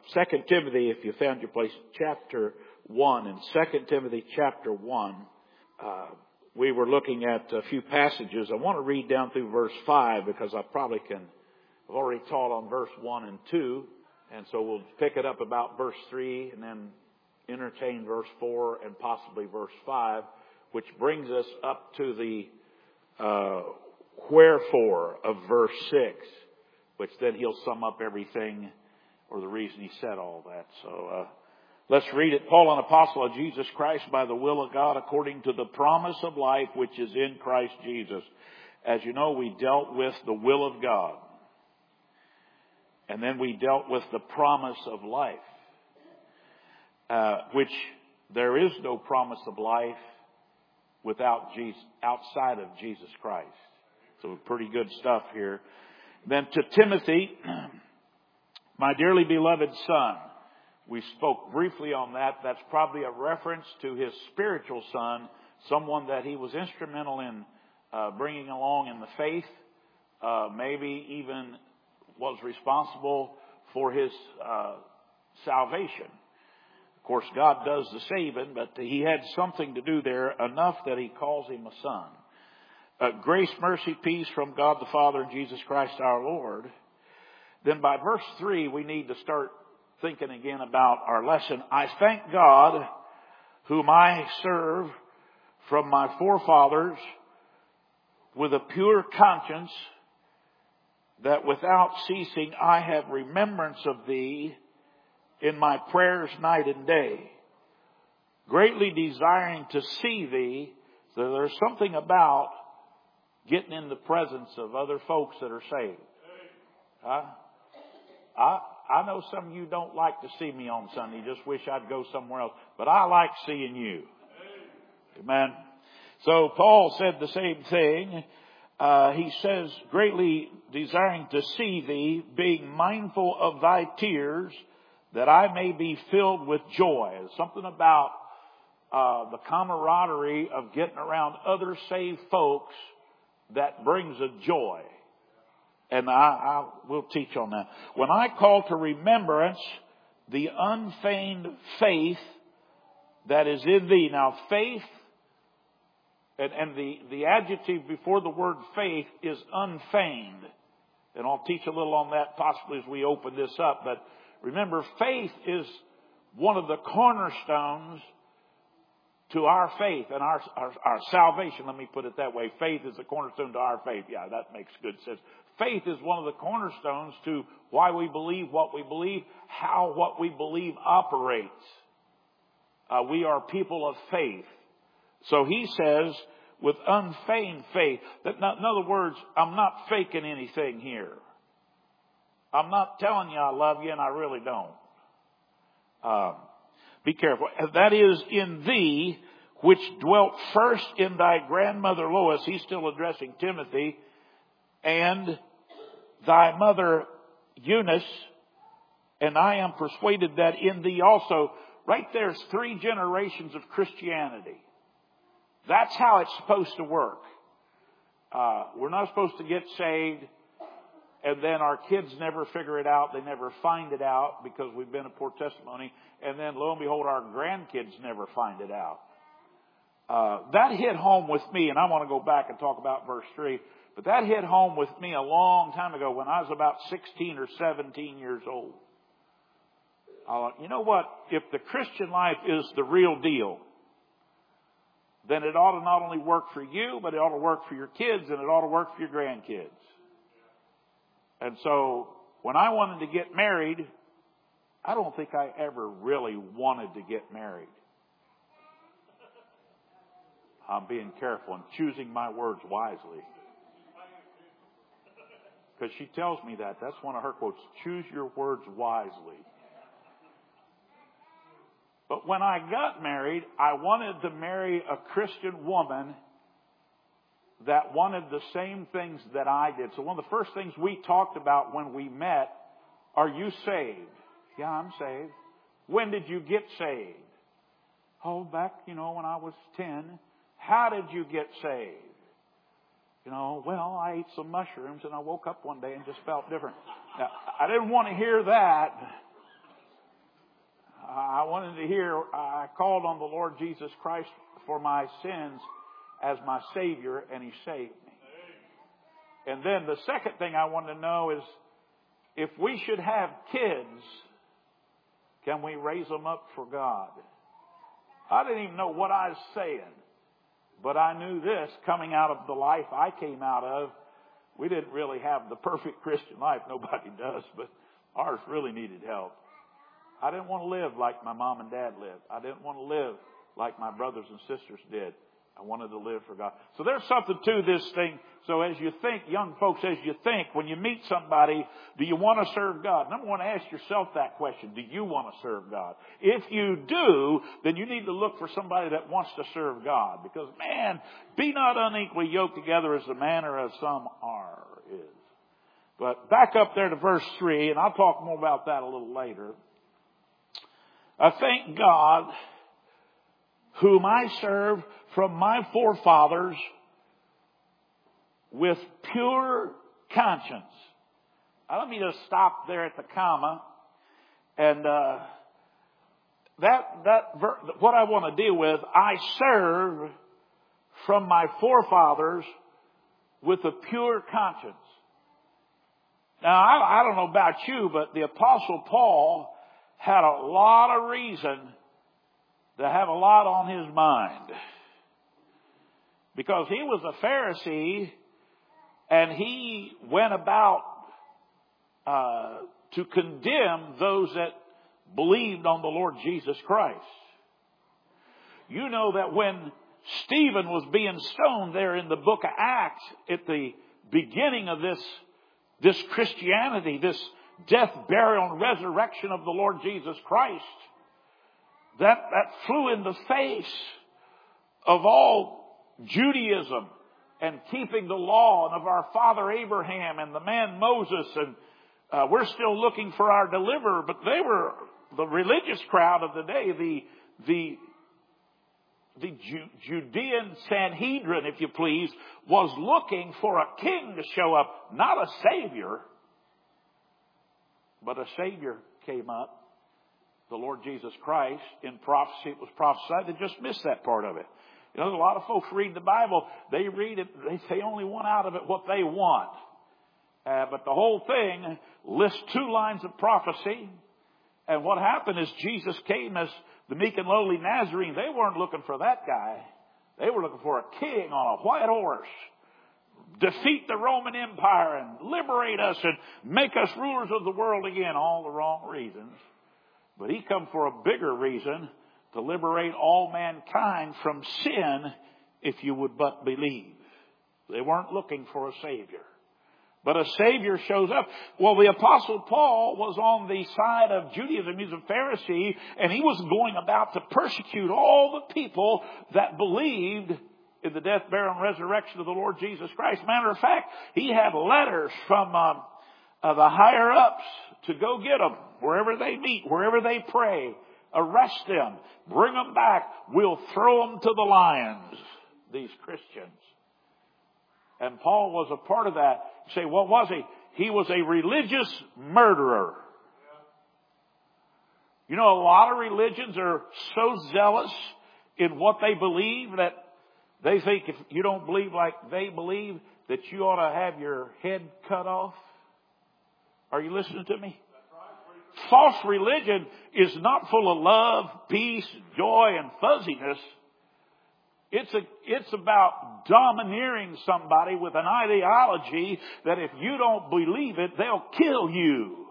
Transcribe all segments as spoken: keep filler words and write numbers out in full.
Second Timothy, if you found your place, chapter one. In Second Timothy chapter one, uh, we were looking at a few passages. I want to read down through verse five because I probably can, I've already taught on verse one and two. And so we'll pick it up about verse three and then entertain verse four and possibly verse five, which brings us up to the uh, wherefore of verse six, which then he'll sum up everything or the reason he said all that. So uh, let's read it. Paul, an apostle of Jesus Christ by the will of God, according to the promise of life which is in Christ Jesus. As you know, we dealt with the will of God. And then we dealt with the promise of life, uh, which there is no promise of life without Jesus, outside of Jesus Christ. So pretty good stuff here. Then to Timothy, my dearly beloved son. We spoke briefly on that. That's probably a reference to his spiritual son, someone that he was instrumental in uh, bringing along in the faith, uh, maybe even was responsible for his uh, salvation. Of course, God does the saving, but he had something to do there, enough that he calls him a son. Uh, grace, mercy, peace from God the Father and Jesus Christ our Lord. Then by verse three, we need to start thinking again about our lesson. I thank God, whom I serve from my forefathers with a pure conscience, that without ceasing I have remembrance of thee in my prayers night and day, greatly desiring to see thee. So there's something about getting in the presence of other folks that are saved. Huh? I I know some of you don't like to see me on Sunday. Just wish I'd go somewhere else. But I like seeing you. Amen. So Paul said the same thing. Uh, he says, greatly desiring to see thee, being mindful of thy tears, that I may be filled with joy. There's something about uh, the camaraderie of getting around other saved folks that brings a joy. And I, I will teach on that. When I call to remembrance the unfeigned faith that is in thee. Now, faith, and, and the, the adjective before the word faith is unfeigned. And I'll teach a little on that possibly as we open this up. But remember, faith is one of the cornerstones to our faith and our, our, our salvation. Let me put it that way. Faith is the cornerstone to our faith. Yeah, that makes good sense. Faith is one of the cornerstones to why we believe what we believe, how what we believe operates. Uh, we are people of faith. So he says, with unfeigned faith. That, in other words, I'm not faking anything here. I'm not telling you I love you and I really don't. Um, be careful. That is in thee, which dwelt first in thy grandmother Lois. He's still addressing Timothy. And thy mother Eunice, and I am persuaded that in thee also. Right there's three generations of Christianity. That's how it's supposed to work. Uh, we're not supposed to get saved and then our kids never figure it out. They never find it out because we've been a poor testimony. And then lo and behold, our grandkids never find it out. Uh, that hit home with me, and I want to go back and talk about verse three. But that hit home with me a long time ago when I was about sixteen or seventeen years old. Uh, you know what? If the Christian life is the real deal, then it ought to not only work for you, but it ought to work for your kids and it ought to work for your grandkids. And so when I wanted to get married, I don't think I ever really wanted to get married. I'm being careful and choosing my words wisely. Because she tells me that. That's one of her quotes. Choose your words wisely. But when I got married, I wanted to marry a Christian woman that wanted the same things that I did. So one of the first things we talked about when we met, are you saved? Yeah, I'm saved. When did you get saved? Oh, back, you know, when I was ten. How did you get saved? You know, well, I ate some mushrooms and I woke up one day and just felt different. Now, I didn't want to hear that. wanted to hear, I called on the Lord Jesus Christ for my sins as my Savior, and He saved me. And then the second thing I wanted to know is, if we should have kids, can we raise them up for God? I didn't even know what I was saying, but I knew this coming out of the life I came out of. We didn't really have the perfect Christian life. Nobody does, but ours really needed help. I didn't want to live like my mom and dad lived. I didn't want to live like my brothers and sisters did. I wanted to live for God. So there's something to this thing. So as you think, young folks, as you think, when you meet somebody, do you want to serve God? Number one, ask yourself that question. Do you want to serve God? If you do, then you need to look for somebody that wants to serve God. Because, man, be not unequally yoked together as the manner of some are is. But back up there to verse three, and I'll talk more about that a little later. I thank God, whom I serve from my forefathers with pure conscience. Now, let me just stop there at the comma. And uh, that that ver- what I want to deal with, I serve from my forefathers with a pure conscience. Now, I, I don't know about you, but the Apostle Paul had a lot of reason to have a lot on his mind. Because he was a Pharisee, and he went about uh, to condemn those that believed on the Lord Jesus Christ. You know that when Stephen was being stoned there in the book of Acts, at the beginning of this, this Christianity, this death, burial, and resurrection of the Lord Jesus Christ, that, that flew in the face of all Judaism and keeping the law, and of our father Abraham and the man Moses. And uh, we're still looking for our deliverer, but they were the religious crowd of the day, the the the Ju- Judean Sanhedrin, if you please, was looking for a king to show up, not a savior, but a savior came up. The Lord Jesus Christ. In prophecy, it was prophesied. They just missed that part of it. You know, a lot of folks read the Bible. They read it. They, they only want out of it what they want. Uh, but the whole thing lists two lines of prophecy. And what happened is Jesus came as the meek and lowly Nazarene. They weren't looking for that guy. They were looking for a king on a white horse. Defeat the Roman Empire and liberate us and make us rulers of the world again. All the wrong reasons. But he come for a bigger reason, to liberate all mankind from sin, if you would but believe. They weren't looking for a Savior. But a Savior shows up. Well, the Apostle Paul was on the side of Judaism. He was a Pharisee, and he was going about to persecute all the people that believed in the death, burial, and resurrection of the Lord Jesus Christ. Matter of fact, he had letters from um, uh, the higher-ups to go get them wherever they meet, wherever they pray. Arrest them. Bring them back. We'll throw them to the lions, these Christians. And Paul was a part of that. You say, what was he? He was a religious murderer. You know, a lot of religions are so zealous in what they believe that they think if you don't believe like they believe, that you ought to have your head cut off. Are you listening to me? False religion is not full of love, peace, joy, and fuzziness. It's a, it's about domineering somebody with an ideology that if you don't believe it, they'll kill you.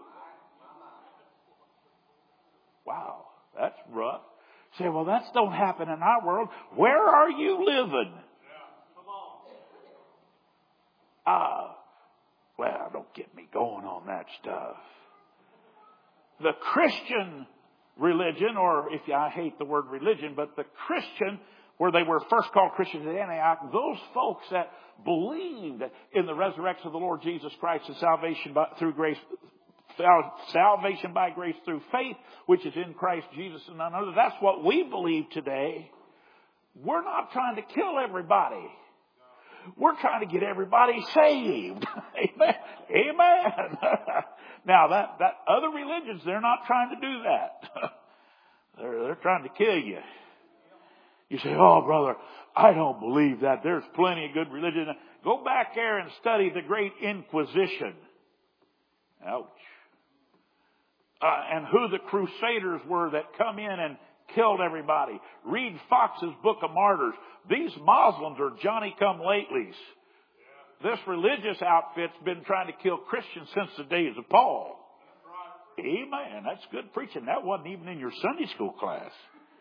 Wow, that's rough. Say, well, that don't happen in our world. Where are you living? Ah, well, don't get me going on that stuff. The Christian religion, or if you, I hate the word religion, but the Christian, where they were first called Christians at Antioch, those folks that believed in the resurrection of the Lord Jesus Christ and salvation by, through grace, salvation by grace through faith, which is in Christ Jesus and none other. That's what we believe today. We're not trying to kill everybody. We're trying to get everybody saved. Amen. Amen. Now, that, that other religions, they're not trying to do that. They're, they're trying to kill you. You say, oh, brother, I don't believe that. There's plenty of good religion. Go back there and study the Great Inquisition. Ouch. Uh, and who the Crusaders were that come in and killed everybody. Read Fox's Book of Martyrs. These Muslims are Johnny-come-latelys. This religious outfit's been trying to kill Christians since the days of Paul. Amen. That's good preaching. That wasn't even in your Sunday school class.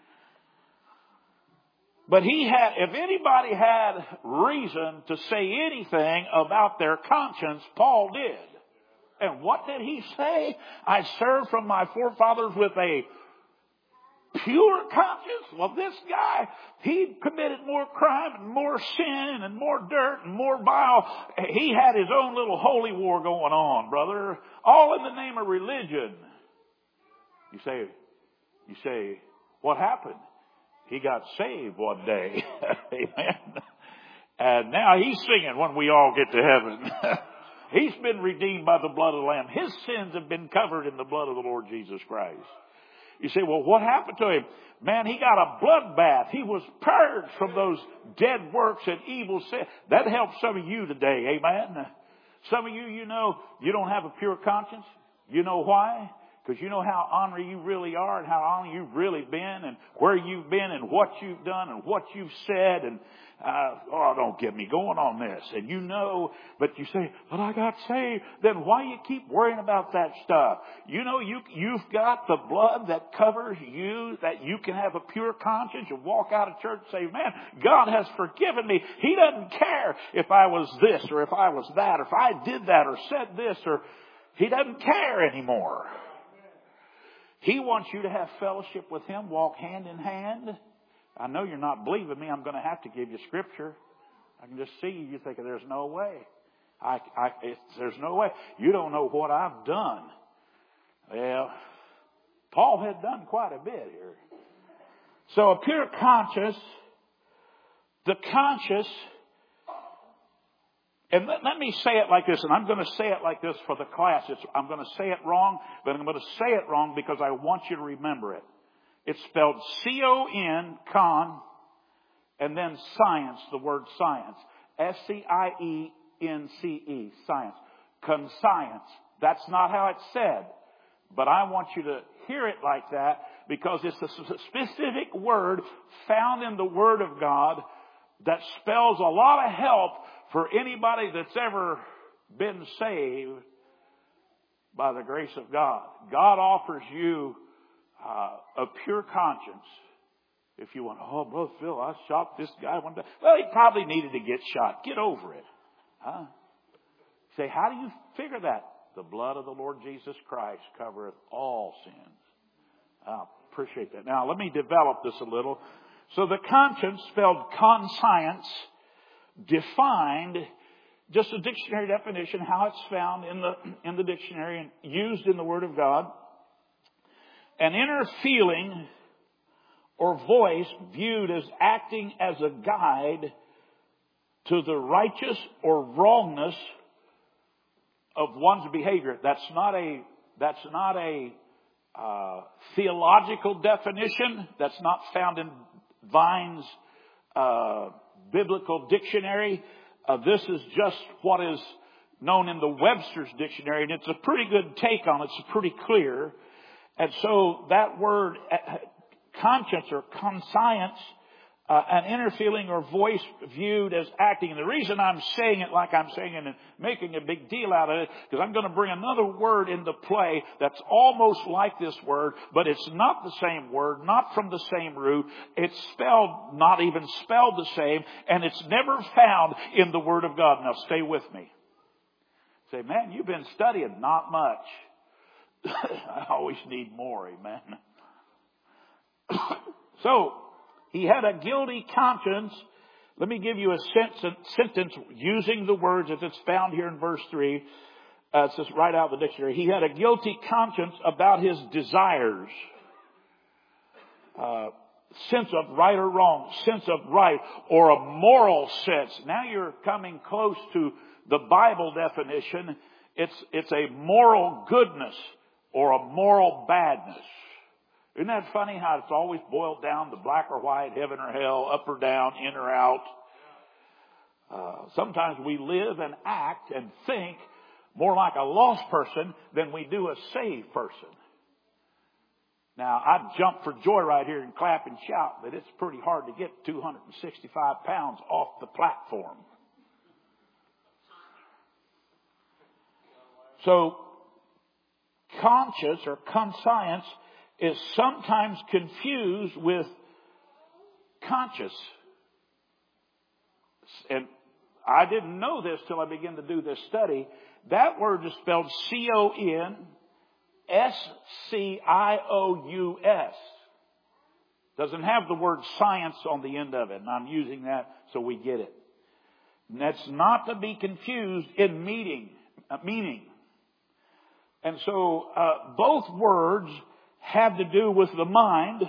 But he had, if anybody had reason to say anything about their conscience, Paul did. And what did he say? I served from my forefathers with a pure conscience. Well, this guy, he committed more crime and more sin and more dirt and more vile. He had his own little holy war going on, brother. All in the name of religion. You say, you say, what happened? He got saved one day. Amen. And now he's singing when we all get to heaven. He's been redeemed by the blood of the Lamb. His sins have been covered in the blood of the Lord Jesus Christ. You say, well, what happened to him? Man, he got a bloodbath. He was purged from those dead works and evil sin. That helps some of you today. Amen. Some of you, you know, you don't have a pure conscience. You know why? Because you know how honored you really are and how honored you've really been and where you've been and what you've done and what you've said. And, uh, oh, don't get me going on this. And you know, but you say, but I got saved. Then why you keep worrying about that stuff? You know, you, you've got the blood that covers you, that you can have a pure conscience and walk out of church and say, man, God has forgiven me. He doesn't care if I was this or if I was that or if I did that or said this, or He doesn't care anymore. He wants you to have fellowship with Him, walk hand in hand. I know you're not believing me. I'm going to have to give you scripture. I can just see you. You think there's no way. I, I, it's, there's no way. You don't know what I've done. Well, Paul had done quite a bit here. So a pure conscience, the conscience, and let, let me say it like this, and I'm going to say it like this for the class. It's, I'm going to say it wrong, but I'm going to say it wrong because I want you to remember it. It's spelled C O N, con, and then science, the word science. S C I E N C E, science. Conscience. That's not how it's said. But I want you to hear it like that because it's a specific word found in the Word of God that spells a lot of help for anybody that's ever been saved by the grace of God. God offers you uh, a pure conscience. If you want, oh, Brother Phil, I shot this guy one day. Well, he probably needed to get shot. Get over it. Huh? Say, how do you figure that? The blood of the Lord Jesus Christ covereth all sins. I appreciate that. Now, let me develop this a little. So the conscience, spelled conscience, defined, just a dictionary definition, how it's found in the in the dictionary and used in the Word of God. An inner feeling or voice viewed as acting as a guide to the righteous or wrongness of one's behavior. That's not a that's not a uh, theological definition. That's not found in Vine's uh, biblical dictionary. Uh, this is just what is known in the Webster's dictionary, and it's a pretty good take on it. It's pretty clear. And so that word, uh, conscience or conscience, uh, an inner feeling or voice viewed as acting. And the reason I'm saying it like I'm saying it and making a big deal out of it, because I'm going to bring another word into play that's almost like this word, but it's not the same word, not from the same root. It's spelled, not even spelled the same, and it's never found in the Word of God. Now stay with me. Say, man, you've been studying. Not much. I always need more, amen. So, he had a guilty conscience. Let me give you a sentence using the words as it's found here in verse three. Uh, it says right out of the dictionary. He had a guilty conscience about his desires. Uh, sense of right or wrong, sense of right, or a moral sense. Now you're coming close to the Bible definition. It's, it's a moral goodness or a moral badness. Isn't that funny how it's always boiled down to black or white, heaven or hell, up or down, in or out? Uh, sometimes we live and act and think more like a lost person than we do a saved person. Now, I'd jump for joy right here and clap and shout, but it's pretty hard to get two hundred sixty-five pounds off the platform. So, conscious or conscience is sometimes confused with conscious. And I didn't know this till I began to do this study. That word is spelled C O N S C I O U S. Doesn't have the word science on the end of it. And I'm using that so we get it. And that's not to be confused in meaning. Uh, meaning. And so uh, both words have to do with the mind.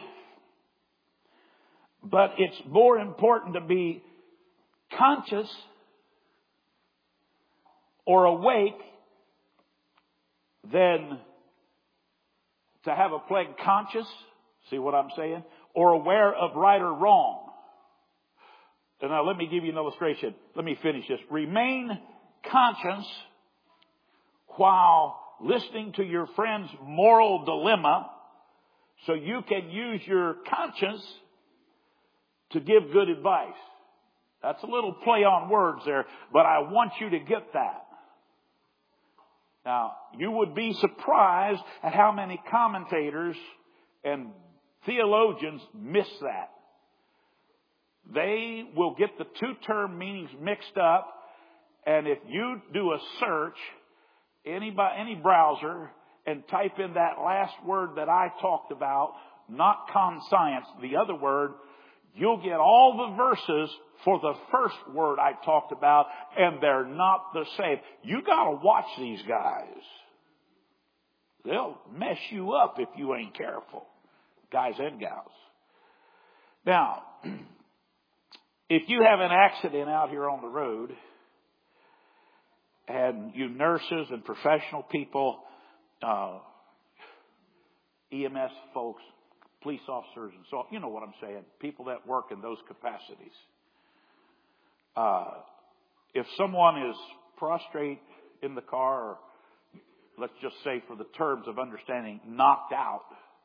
But it's more important to be conscious or awake than to have a plague conscious, see what I'm saying? Or aware of right or wrong. And now let me give you an illustration. Let me finish this. Remain conscious while listening to your friend's moral dilemma so you can use your conscience to give good advice. That's a little play on words there, but I want you to get that. Now, you would be surprised at how many commentators and theologians miss that. They will get the two term meanings mixed up, and if you do a search, any, any browser, and type in that last word that I talked about, not conscience, the other word, you'll get all the verses for the first word I talked about, and they're not the same. You gotta watch these guys. They'll mess you up if you ain't careful. Guys and gals. Now, if you have an accident out here on the road, and you nurses and professional people, uh, E M S folks, police officers, and so on, you know what I'm saying, people that work in those capacities. Uh, if someone is prostrate in the car, or let's just say for the terms of understanding, knocked out,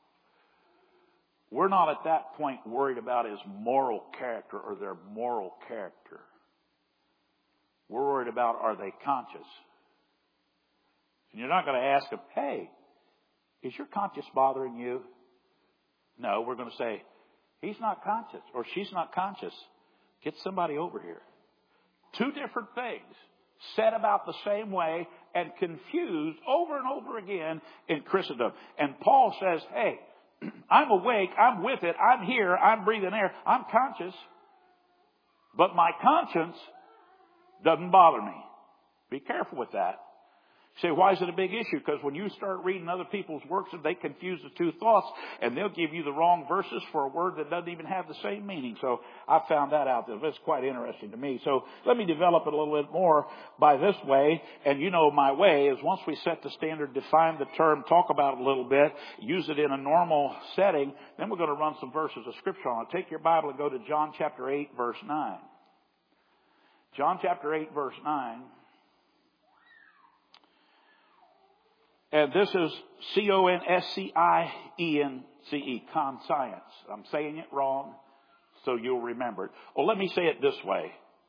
we're not at that point worried about his moral character or their moral character. We're worried about, are they conscious? And you're not going to ask them, hey, is your conscience bothering you? No, we're going to say, he's not conscious or she's not conscious. Get somebody over here. Two different things said about the same way and confused over and over again in Christendom. And Paul says, hey, I'm awake, I'm with it, I'm here, I'm breathing air, I'm conscious, but my conscience doesn't bother me. Be careful with that. You say, why is it a big issue? Because when you start reading other people's works, they confuse the two thoughts, and they'll give you the wrong verses for a word that doesn't even have the same meaning. So I found that out. That's quite interesting to me. So let me develop it a little bit more by this way. And you know my way is once we set the standard, define the term, talk about it a little bit, use it in a normal setting, then we're going to run some verses of Scripture on it. Take your Bible and go to John chapter eight, verse nine. John chapter eight, verse nine. And this is C O N S C I E N C E, conscience. I'm saying it wrong, so you'll remember it. Well, let me say it this way.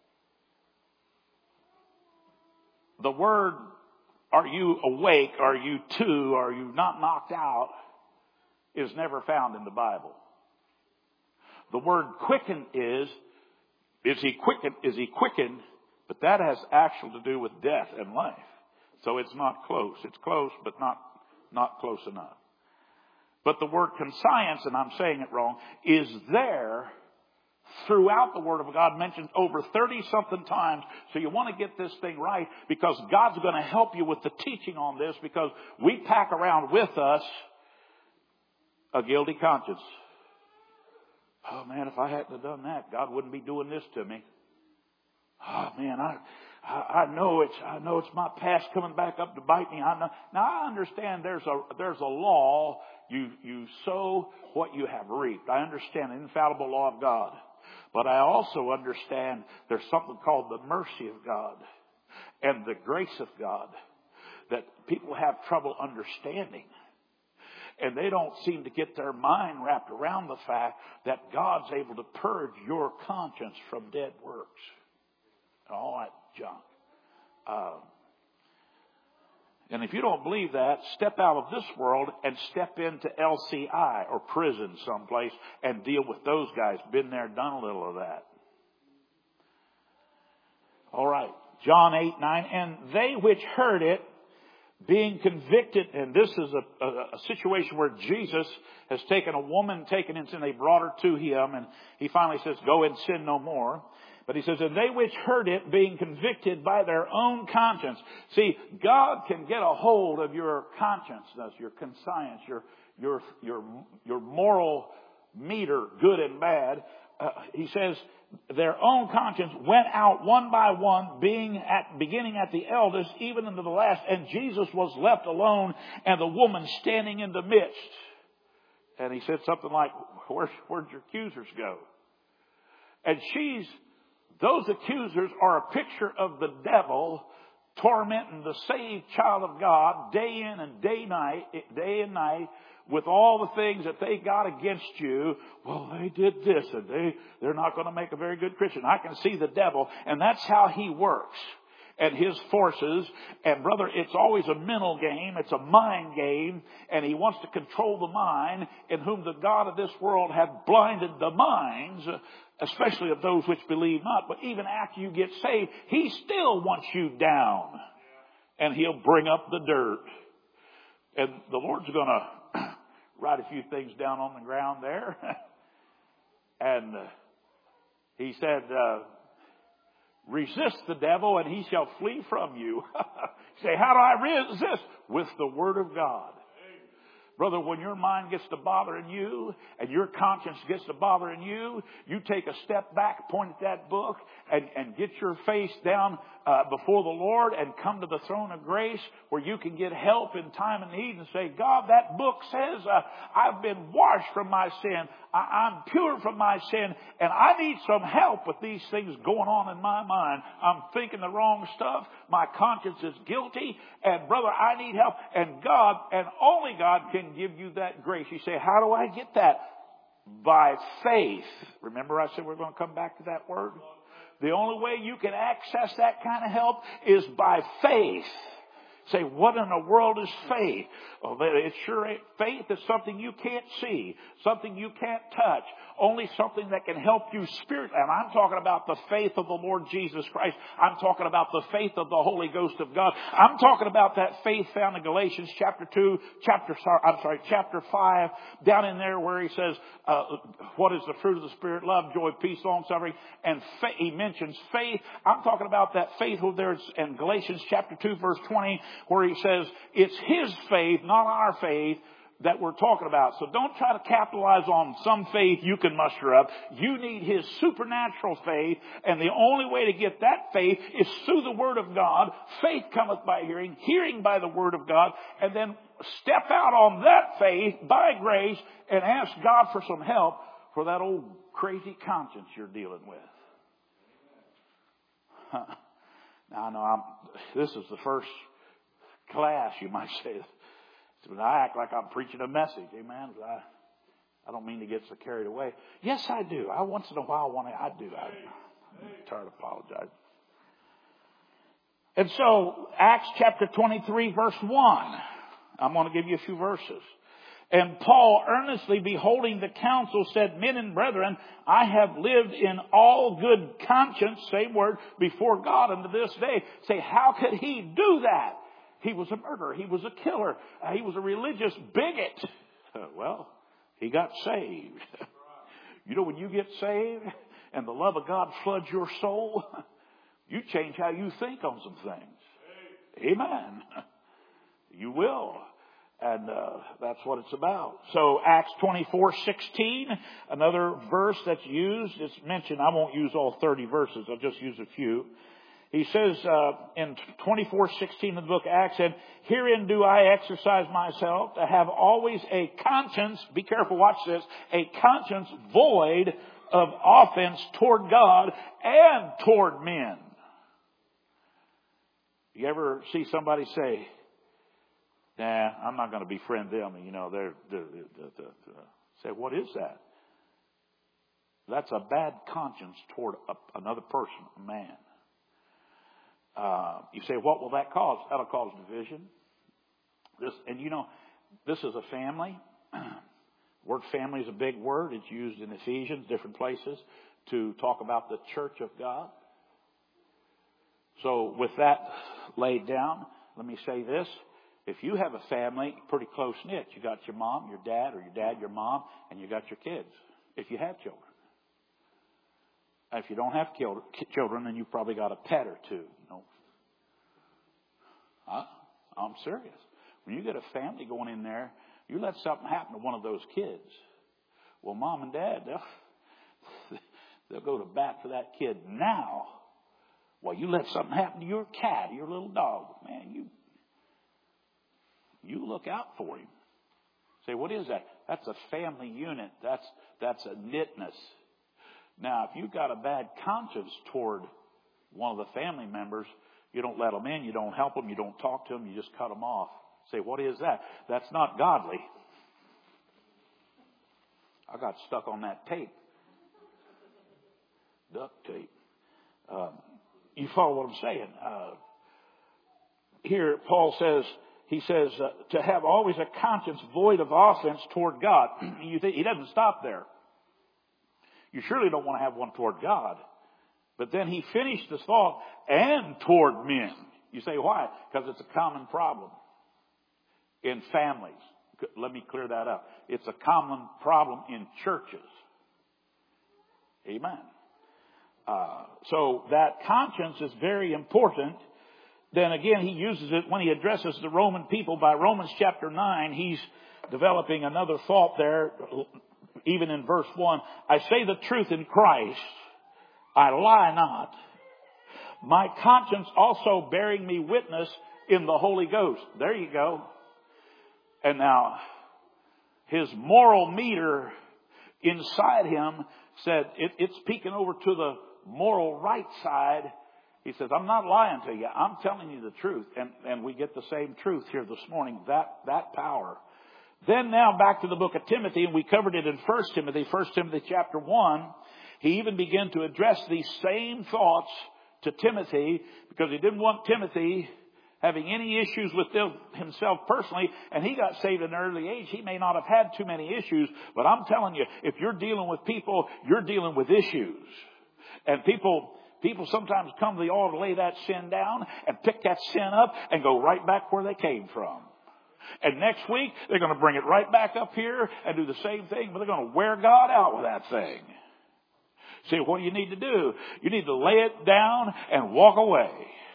The word, are you awake, are you to, are you not knocked out, is never found in the Bible. The word quicken is, is he quickened, is he quickened, but that has actually to do with death and life. So it's not close. It's close, but not, not close enough. But the word conscience, and I'm saying it wrong, is there throughout the Word of God, mentioned over thirty something times. So you want to get this thing right, because God's going to help you with the teaching on this, because we pack around with us a guilty conscience. Oh man, if I hadn't have done that, God wouldn't be doing this to me. Oh man, I, I, I know it's I know it's my past coming back up to bite me. I know. Now I understand there's a there's a law. You you sow what you have reaped. I understand the infallible law of God. But I also understand there's something called the mercy of God and the grace of God that people have trouble understanding. And they don't seem to get their mind wrapped around the fact that God's able to purge your conscience from dead works. All that junk. Uh, and if you don't believe that, step out of this world and step into L C I or prison someplace and deal with those guys. Been there, done a little of that. All right. John eight, nine. And they which heard it, being convicted, and this is a, a, a situation where Jesus has taken a woman taken in sin. They brought her to him, and he finally says, go and sin no more. But he says, and they which heard it, being convicted by their own conscience. See, God can get a hold of your consciousness, your conscience, your your your your moral meter, good and bad. Uh, he says, their own conscience went out one by one, being at beginning at the eldest, even unto the last, and Jesus was left alone, and the woman standing in the midst. And he said something like, Where, where'd your accusers go? And she's, those accusers are a picture of the devil tormenting the saved child of God day in and day night, day and night, with all the things that they got against you. Well, they did this and they, they're not going to make a very good Christian. I can see the devil, and that's how he works. And his forces. And brother, it's always a mental game. It's a mind game. And he wants to control the mind, in whom the God of this world hath blinded the minds, especially of those which believe not. But even after you get saved, he still wants you down. And he'll bring up the dirt. And the Lord's going to write a few things down on the ground there. And uh, he said, uh, resist the devil and he shall flee from you. Say, how do I resist? With the word of God. Brother, when your mind gets to bothering you and your conscience gets to bothering you, you take a step back, point at that book, and, and get your face down uh, before the Lord and come to the throne of grace where you can get help in time of need and say, God, that book says uh, I've been washed from my sin. I, I'm pure from my sin, and I need some help with these things going on in my mind. I'm thinking the wrong stuff. My conscience is guilty, and brother, I need help. And God, and only God, can give you that grace. You say, how do I get that? By faith. Remember I said we're going to come back to that word? The only way you can access that kind of help is by faith. Say, what in the world is faith? Well, it sure ain't. Faith is something you can't see, something you can't touch, only something that can help you spiritually. And I'm talking about the faith of the Lord Jesus Christ. I'm talking about the faith of the Holy Ghost of God. I'm talking about that faith found in Galatians chapter two, chapter, I'm sorry, chapter five, down in there where he says, uh, what is the fruit of the Spirit? Love, joy, peace, long-suffering. And fa- he mentions faith. I'm talking about that faith over there in Galatians chapter two, verse twenty, where he says, it's his faith, not our faith, that we're talking about. So don't try to capitalize on some faith you can muster up. You need his supernatural faith, and the only way to get that faith is through the word of God. Faith cometh by hearing, hearing by the word of God, and then step out on that faith by grace and ask God for some help for that old crazy conscience you're dealing with. Now I know I'm, this is the first class, you might say. But I act like I'm preaching a message, amen. I, I don't mean to get so carried away. Yes, I do. I once in a while want to. I do. I, I'm tired of apologizing. And so, Acts chapter twenty-three, verse one. I'm going to give you a few verses. And Paul, earnestly beholding the council, said, men and brethren, I have lived in all good conscience, same word, before God unto this day. Say, how could he do that? He was a murderer. He was a killer. Uh, he was a religious bigot. Uh, well, he got saved. You know, when you get saved and the love of God floods your soul, you change how you think on some things. Amen. You will. And uh, that's what it's about. So Acts twenty-four sixteen, another verse that's used. It's mentioned. I won't use all thirty verses. I'll just use a few. He says uh, in twenty-four sixteen of the book of Acts, and herein do I exercise myself to have always a conscience, be careful, watch this, a conscience void of offense toward God and toward men. You ever see somebody say, nah, I'm not going to befriend them. You know, they're, they're, they're, they're, they're. Say, what is that? That's a bad conscience toward a, another person, a man. Uh, you say, what will that cause? That'll cause division. This, and you know, this is a family. Word family is a big word. It's used in Ephesians, different places, to talk about the church of God. So with that laid down, let me say this. If you have a family pretty close knit, you got your mom, your dad, or your dad, your mom, and you got your kids, if you have children. If you don't have children, then you probably got a pet or two. You know, huh? I'm serious. When you get a family going in there, you let something happen to one of those kids. Well, mom and dad, they'll, they'll go to bat for that kid now. Well, you let something happen to your cat, your little dog, man, you you look out for him. Say, what is that? That's a family unit. That's that's a knitness. Now, if you've got a bad conscience toward one of the family members, you don't let them in, you don't help them, you don't talk to them, you just cut them off. Say, what is that? That's not godly. I got stuck on that tape. Duct tape. Um, you follow what I'm saying? Uh, here, Paul says, he says, uh, to have always a conscience void of offense toward God. You think, he doesn't stop there. You surely don't want to have one toward God. But then he finished his thought, and toward men. You say, why? Because it's a common problem in families. Let me clear that up. It's a common problem in churches. Amen. Uh, so that conscience is very important. Then again, he uses it when he addresses the Roman people. By Romans chapter nine, he's developing another thought there. Even in verse one, I say the truth in Christ, I lie not. My conscience also bearing me witness in the Holy Ghost. There you go. And now, his moral meter inside him said, it, it's peeking over to the moral right side. He says, I'm not lying to you. I'm telling you the truth. And, and we get the same truth here this morning, that, that power. Then now back to the book of Timothy, and we covered it in First Timothy, First Timothy chapter one. He even began to address these same thoughts to Timothy because he didn't want Timothy having any issues with himself personally, and he got saved at an early age. He may not have had too many issues, but I'm telling you, if you're dealing with people, you're dealing with issues. And people, people sometimes come to the altar, lay that sin down, and pick that sin up and go right back where they came from. And next week, they're going to bring it right back up here and do the same thing, but they're going to wear God out with that thing. See, what do you need to do? You need to lay it down and walk away.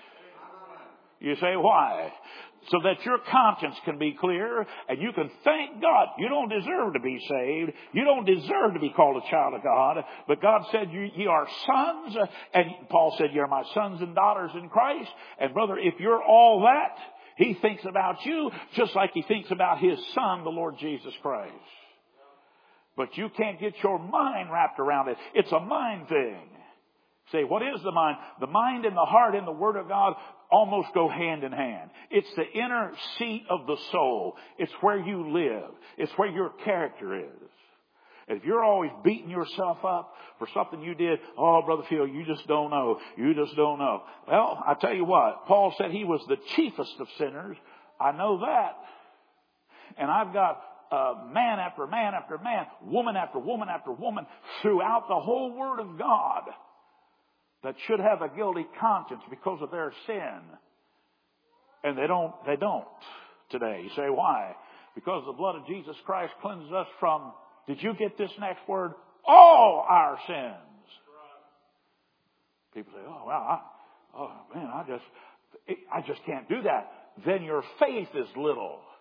You say, why? So that your conscience can be clear and you can thank God. You don't deserve to be saved. You don't deserve to be called a child of God. But God said, you, ye are sons. And Paul said, you're my sons and daughters in Christ. And brother, if you're all that, he thinks about you just like he thinks about his son, the Lord Jesus Christ. But you can't get your mind wrapped around it. It's a mind thing. Say, what is the mind? The mind and the heart and the Word of God almost go hand in hand. It's the inner seat of the soul. It's where you live. It's where your character is. And if you're always beating yourself up for something you did, oh, Brother Phil, you just don't know. You just don't know. Well, I tell you what, Paul said he was the chiefest of sinners. I know that. And I've got uh, man after man after man, woman after woman after woman throughout the whole Word of God that should have a guilty conscience because of their sin. And they don't, they don't today. You say, why? Because the blood of Jesus Christ cleanses us from, did you get this next word? All our sins. People say, oh, well, I, oh man, I just, I just can't do that. Then your faith is little.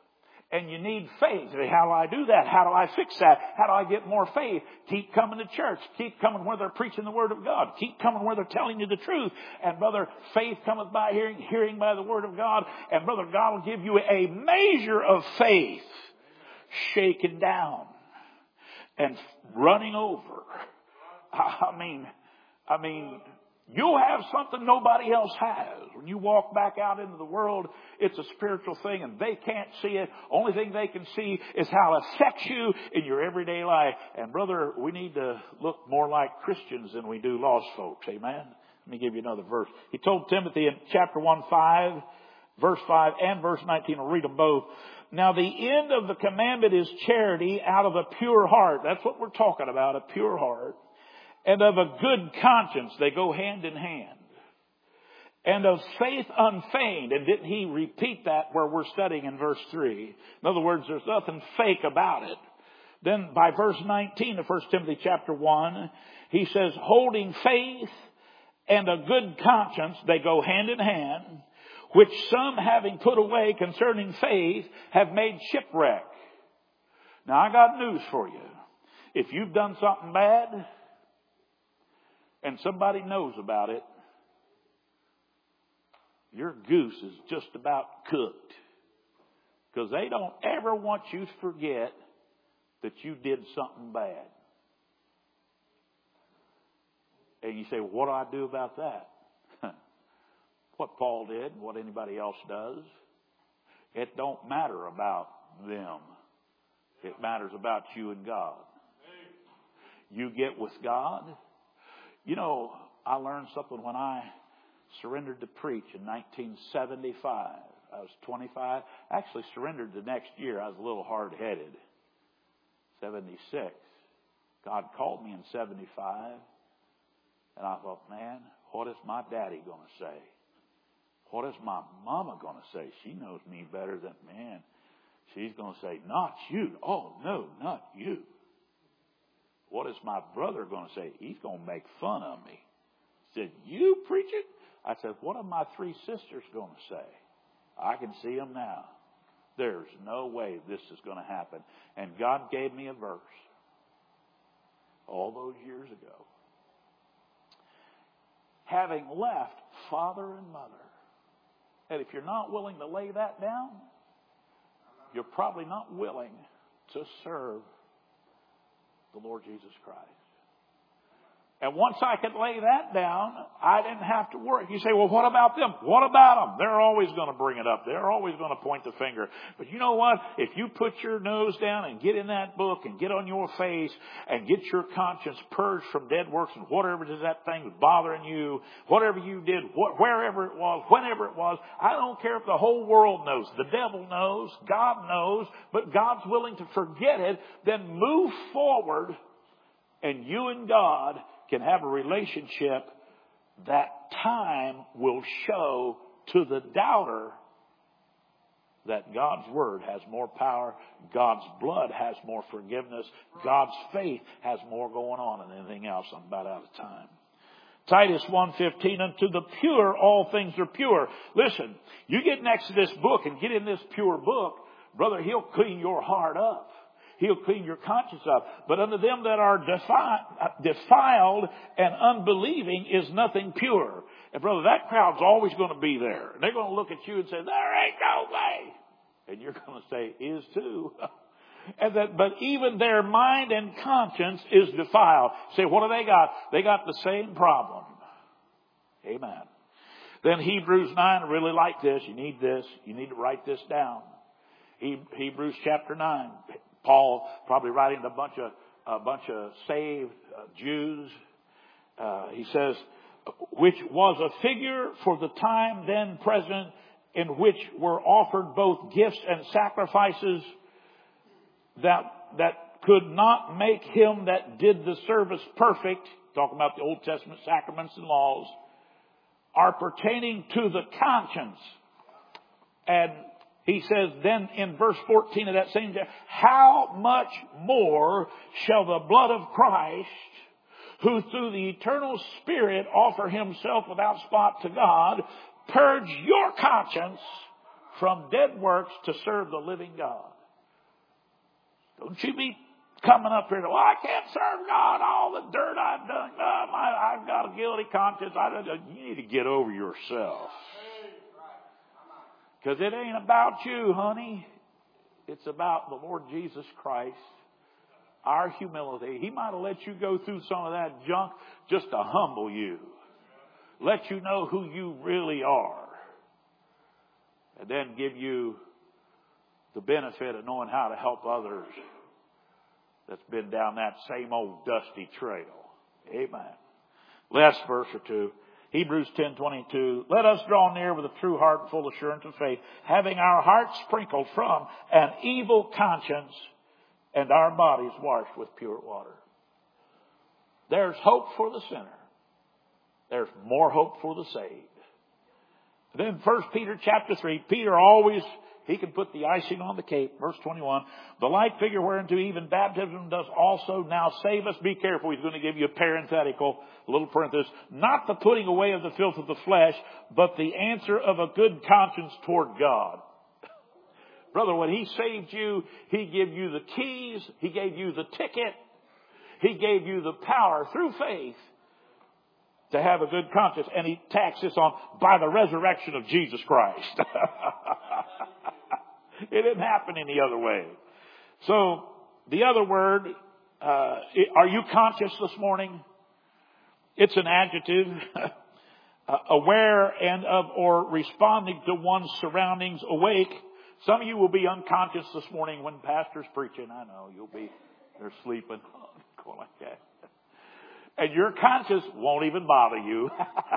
And you need faith. How do I do that? How do I fix that? How do I get more faith? Keep coming to church. Keep coming where they're preaching the Word of God. Keep coming where they're telling you the truth. And brother, faith cometh by hearing, hearing by the Word of God. And brother, God will give you a measure of faith shaken down and running over. I mean, I mean, you'll have something nobody else has. When you walk back out into the world, it's a spiritual thing and they can't see it. Only thing they can see is how it affects you in your everyday life. And brother, we need to look more like Christians than we do lost folks. Amen. Let me give you another verse. He told Timothy in chapter one, five, verse five and verse nineteen. I'll read them both. Now the end of the commandment is charity out of a pure heart. That's what we're talking about, a pure heart. And of a good conscience. They go hand in hand. And of faith unfeigned. And didn't he repeat that where we're studying in verse three? In other words, there's nothing fake about it. Then by verse nineteen of First Timothy chapter one, he says, holding faith and a good conscience, they go hand in hand, which some having put away concerning faith have made shipwreck. Now I got news for you. If you've done something bad, and somebody knows about it, your goose is just about cooked. Because they don't ever want you to forget that you did something bad. And you say, well, what do I do about that? What Paul did, what anybody else does. It don't matter about them. It matters about you and God. You get with God. You know, I learned something when I surrendered to preach in nineteen seventy-five. I was twenty-five. I actually surrendered the next year. I was a little hard-headed. seventy-six. God called me in seventy-five. And I thought, man, what is my daddy going to say? What is my mama going to say? She knows me better than, man. She's going to say, not you. Oh, no, not you. What is my brother going to say? He's going to make fun of me. He said, you preach it? I said, what are my three sisters going to say? I can see them now. There's no way this is going to happen. And God gave me a verse all those years ago. Having left father and mother. And if you're not willing to lay that down, you're probably not willing to serve the Lord Jesus Christ. And once I could lay that down, I didn't have to worry. You say, well, what about them? What about them? They're always going to bring it up. They're always going to point the finger. But you know what? If you put your nose down and get in that book and get on your face and get your conscience purged from dead works and whatever it is that thing was bothering you, whatever you did, wh- wherever it was, whenever it was, I don't care if the whole world knows. The devil knows. God knows. But God's willing to forget it. Then move forward and you and God can have a relationship that time will show to the doubter that God's Word has more power, God's blood has more forgiveness, God's faith has more going on than anything else. I'm about out of time. Titus one fifteen, unto the pure all things are pure. Listen, you get next to this book and get in this pure book, brother, He'll clean your heart up. He'll clean your conscience up. But unto them that are defi- defiled and unbelieving is nothing pure. And brother, that crowd's always going to be there. And they're going to look at you and say, there ain't no way. And you're going to say, is too. And that, but even their mind and conscience is defiled. Say, what do they got? They got the same problem. Amen. Then Hebrews nine, I really like this. You need this. You need to write this down. He, Hebrews chapter nine. Paul probably writing to a bunch of a bunch of saved uh, Jews. Uh, he says, which was a figure for the time then present, in which were offered both gifts and sacrifices that that could not make him that did the service perfect. Talking about the Old Testament sacraments and laws, are pertaining to the conscience. And he says then in verse fourteen of that same chapter, how much more shall the blood of Christ, who through the eternal Spirit offer himself without spot to God, purge your conscience from dead works to serve the living God. Don't you be coming up here, well, I can't serve God, all the dirt I've done. Um, I, I've got a guilty conscience. I don't, you need to get over yourself. Because it ain't about you, honey. It's about the Lord Jesus Christ. Our humility. He might have let you go through some of that junk just to humble you. Let you know who you really are. And then give you the benefit of knowing how to help others that's been down that same old dusty trail. Amen. Last verse or two. Hebrews ten twenty-two. Let us draw near with a true heart and full assurance of faith, having our hearts sprinkled from an evil conscience and our bodies washed with pure water. There's hope for the sinner. There's more hope for the saved. Then First Peter chapter three, Peter always, he can put the icing on the cake. Verse twenty-one, the like figure whereunto even baptism does also now save us. Be careful, he's going to give you a parenthetical, a little parenthesis. Not the putting away of the filth of the flesh, but the answer of a good conscience toward God. Brother, when he saved you, he gave you the keys, he gave you the ticket, he gave you the power through faith to have a good conscience. And he tacks this on by the resurrection of Jesus Christ. It didn't happen any other way. So the other word, uh, are you conscious this morning? It's an adjective. uh, aware and of or responding to one's surroundings, awake. Some of you will be unconscious this morning when pastor's preaching. I know you'll be, they're sleeping. Go like that. And your conscience won't even bother you.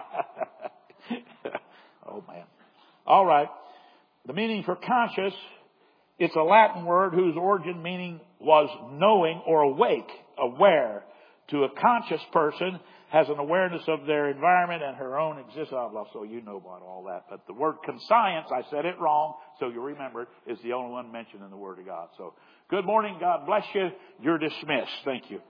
Oh, man. All right. The meaning for conscious, it's a Latin word whose origin meaning was knowing or awake, aware. To a conscious person has an awareness of their environment and her own existence. So you know about all that. But the word conscience, I said it wrong, so you remember it, is the only one mentioned in the Word of God. So good morning. God bless you. You're dismissed. Thank you.